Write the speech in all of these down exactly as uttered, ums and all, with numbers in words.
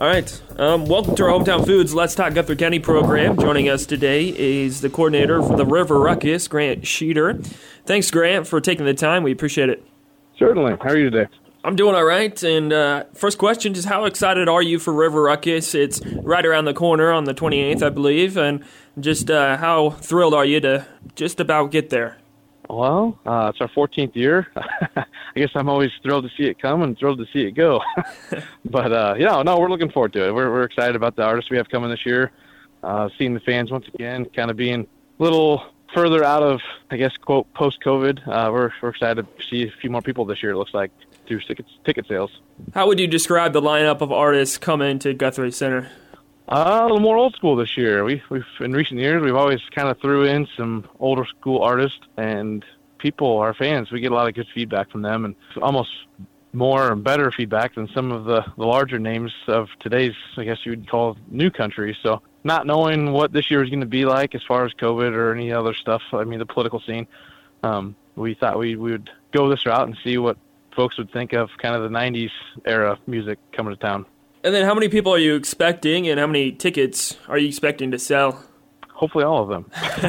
All right. Um, welcome to our Hometown Foods Let's Talk Guthrie County program. Joining us today is the coordinator for the River Ruckus, Grant Sheeter. Thanks, Grant, for taking the time. We appreciate it. Certainly. How are you today? I'm doing all right. And uh, first question is, how excited are you for River Ruckus? It's right around the corner on the twenty-eighth, I believe. And just uh, how thrilled are you to just about get there? Well, uh, it's our fourteenth year. I guess I'm always thrilled to see it come and thrilled to see it go. But, uh, you know, no, we're looking forward to it. We're, we're excited about the artists we have coming this year. Uh, seeing the fans once again, kind of being a little further out of, I guess, quote, post-COVID. Uh, we're, we're excited to see a few more people this year, it looks like, through ticket, ticket sales. How would you describe the lineup of artists coming to Guthrie Center? Uh, a little more old school this year. We, we've in recent years, we've always kind of threw in some older school artists, and people, our fans, we get a lot of good feedback from them, and almost more and better feedback than some of the, the larger names of today's, I guess you would call, new country. So not knowing what this year is going to be like as far as COVID or any other stuff, I mean, the political scene, um, we thought we, we would go this route and see what folks would think of kind of the nineties era music coming to town. And then how many people are you expecting, and how many tickets are you expecting to sell? Hopefully all of them.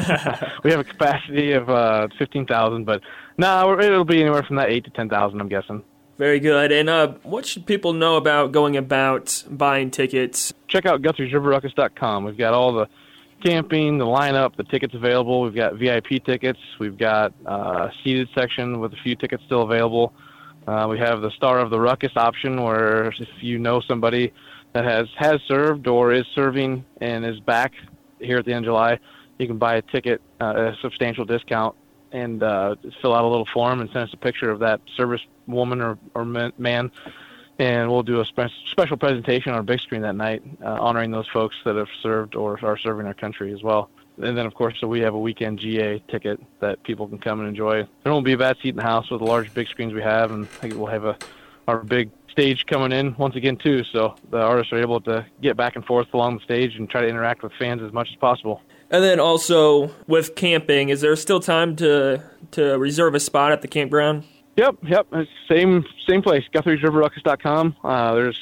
We have a capacity of uh, fifteen thousand, but no, nah, it'll be anywhere from that eight to ten thousand, I'm guessing. Very good. And uh, what should people know about going about buying tickets? Check out Guthrie's River Ruckus dot com. We've got all the camping, the lineup, the tickets available. We've got V I P tickets. We've got uh, a seated section with a few tickets still available. Uh, we have the Star of the Ruckus option, where if you know somebody that has, has served or is serving and is back here at the end of July, you can buy a ticket uh, at a substantial discount and uh, just fill out a little form and send us a picture of that service woman or, or man, and we'll do a spe- special presentation on our big screen that night uh, honoring those folks that have served or are serving our country as well. And then, of course, so we have a weekend G A ticket that people can come and enjoy. There won't be a bad seat in the house with the large big screens we have, and I think we'll have a our big stage coming in once again, too, so the artists are able to get back and forth along the stage and try to interact with fans as much as possible. And then also, with camping, is there still time to to reserve a spot at the campground? Yep, yep, it's same same place, Guthrie's River Ruckus dot com. Uh, there's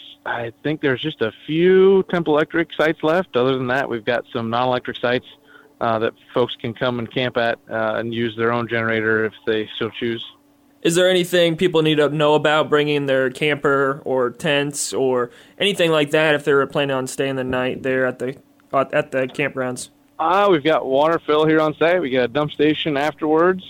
I think there's just a few Temple Electric sites left. Other than that, we've got some non-electric sites uh, that folks can come and camp at uh, and use their own generator if they so choose. Is there anything people need to know about bringing their camper or tents or anything like that if they're planning on staying the night there at the at the campgrounds? Uh, we've got water fill here on site. We got a dump station afterwards.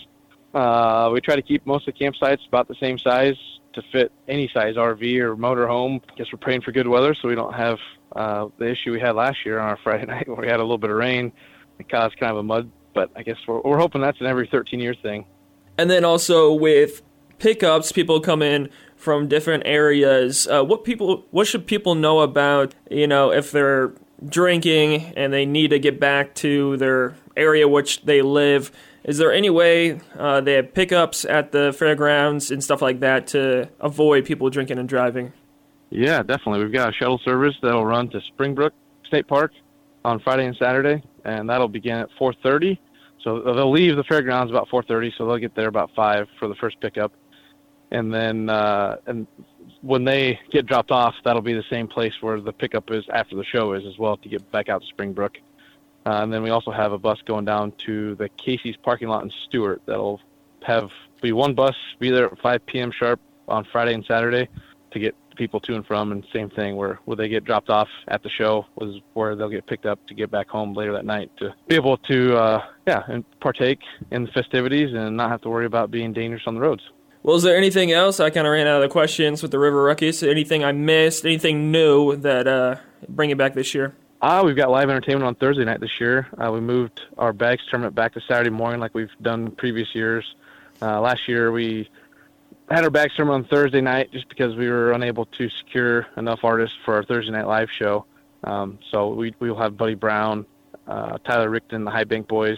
Uh, we try to keep most of the campsites about the same size to fit any size R V or motor home. I guess we're praying for good weather so we don't have uh, the issue we had last year on our Friday night where we had a little bit of rain. It caused kind of a mud, but I guess we're, we're hoping that's an every thirteen year thing. And then also with pickups, people come in from different areas. Uh, what people, what should people know about, you know, if they're drinking and they need to get back to their area which they live? Is there any way uh, they have pickups at the fairgrounds and stuff like that to avoid people drinking and driving? Yeah, definitely. We've got a shuttle service that'll run to Springbrook State Park on Friday and Saturday, and that'll begin at four thirty. So they'll leave the fairgrounds about four thirty, so they'll get there about five for the first pickup. And then uh, and when they get dropped off, that'll be the same place where the pickup is after the show is as well to get back out to Springbrook. Uh, and then we also have a bus going down to the Casey's parking lot in Stewart. That'll have be one bus, be there at five p.m. sharp on Friday and Saturday to get people to and from. And same thing where, where they get dropped off at the show was where they'll get picked up to get back home later that night to be able to, uh, yeah, and partake in the festivities and not have to worry about being dangerous on the roads. Well, is there anything else? I kind of ran out of the questions with the River Ruckus. Anything I missed? Anything new that uh, bring it back this year? Ah, we've got live entertainment on Thursday night this year. Uh, we moved our bags tournament back to Saturday morning like we've done previous years. Uh, last year we had our bags tournament on Thursday night just because we were unable to secure enough artists for our Thursday night live show. Um, so we we will have Buddy Brown, uh, Tyler Rickton, the High Bank Boys,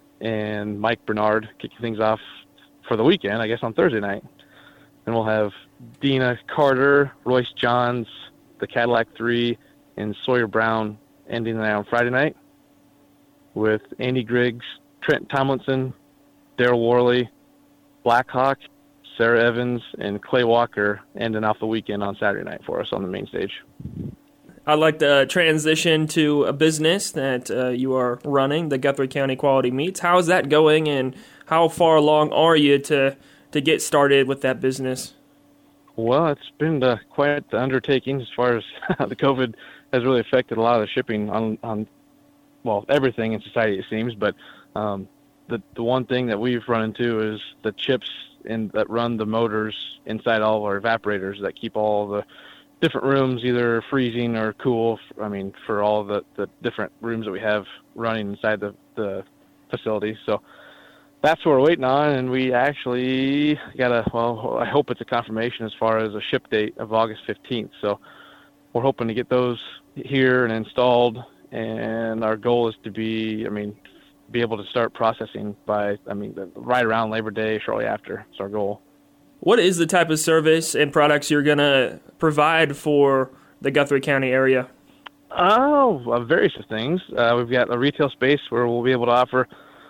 and Mike Bernard kicking things off for the weekend, I guess, on Thursday night. And we'll have Dina Carter, Royce Johns, the Cadillac Three, and Sawyer Brown ending the night on Friday night with Andy Griggs, Trent Tomlinson, Daryl Worley, Blackhawk, Sarah Evans, and Clay Walker ending off the weekend on Saturday night for us on the main stage. I'd like to transition to a business that uh, you are running, the Guthrie County Quality Meats. How is that going, and how far along are you to, to get started with that business? Well, it's been uh, quite the undertaking as far as the COVID has really affected a lot of the shipping on, on well, everything in society, it seems. But um, the the one thing that we've run into is the chips in, that run the motors inside all of our evaporators that keep all the different rooms either freezing or cool. I mean, for all the, the different rooms that we have running inside the, the facility. So that's what we're waiting on, and we actually got a, well, I hope it's a confirmation as far as a ship date of August fifteenth. So we're hoping to get those here and installed, and our goal is to be, I mean, be able to start processing by, I mean, right around Labor Day, shortly after. It's our goal. What is the type of service and products you're going to provide for the Guthrie County area? Oh, uh, various things. Uh, we've got a retail space where we'll be able to offer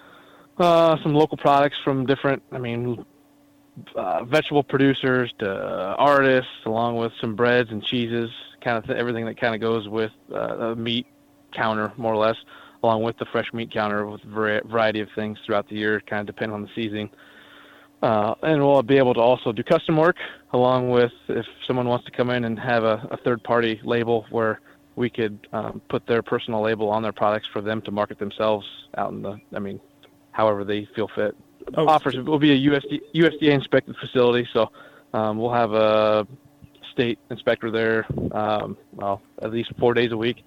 uh, some local products from different, I mean, uh, vegetable producers to artists, along with some breads and cheeses, kind of th- everything that kind of goes with uh, a meat counter, more or less, along with the fresh meat counter with a variety of things throughout the year, kind of depending on the season. Uh, and we'll be able to also do custom work, along with if someone wants to come in and have a, a third-party label where we could um, put their personal label on their products for them to market themselves out in the, I mean, however they feel fit. Oh. Offers, it will be a U S D, U S D A-inspected facility, so um, we'll have a state inspector there, um, well, at least four days a week,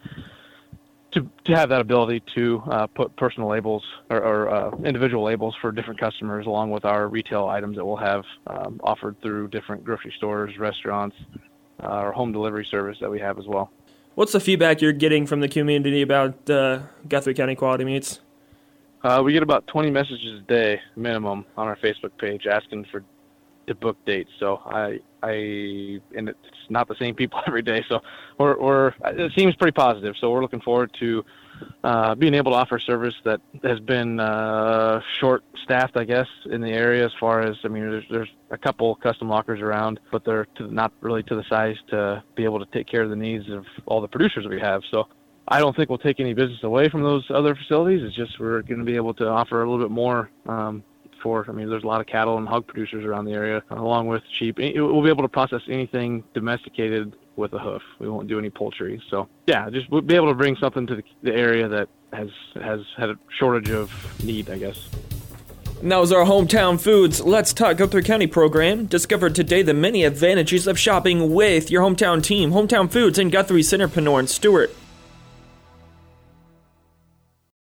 to to have that ability to uh, put personal labels or, or uh, individual labels for different customers, along with our retail items that we'll have um, offered through different grocery stores, restaurants, uh, our home delivery service that we have as well. What's the feedback you're getting from the community about uh, Guthrie County Quality Meats? Uh, we get about twenty messages a day minimum on our Facebook page asking for to book dates. So I, I, and it's not the same people every day. So we're, we're, it seems pretty positive. So we're looking forward to uh, being able to offer service that has been uh, short-staffed, I guess, in the area. As far as, I mean, there's, there's a couple custom lockers around, but they're to, not really to the size to be able to take care of the needs of all the producers we have. So I don't think we'll take any business away from those other facilities. It's just we're going to be able to offer a little bit more. Um, For, I mean, there's a lot of cattle and hog producers around the area, along with sheep. We'll be able to process anything domesticated with a hoof. We won't do any poultry. So, yeah, just we'll be able to bring something to the, the area that has has had a shortage of need, I guess. And that was our Hometown Foods Let's Talk Guthrie County program. Discover today the many advantages of shopping with your hometown team. Hometown Foods in Guthrie, Centerpreneur, and Stewart.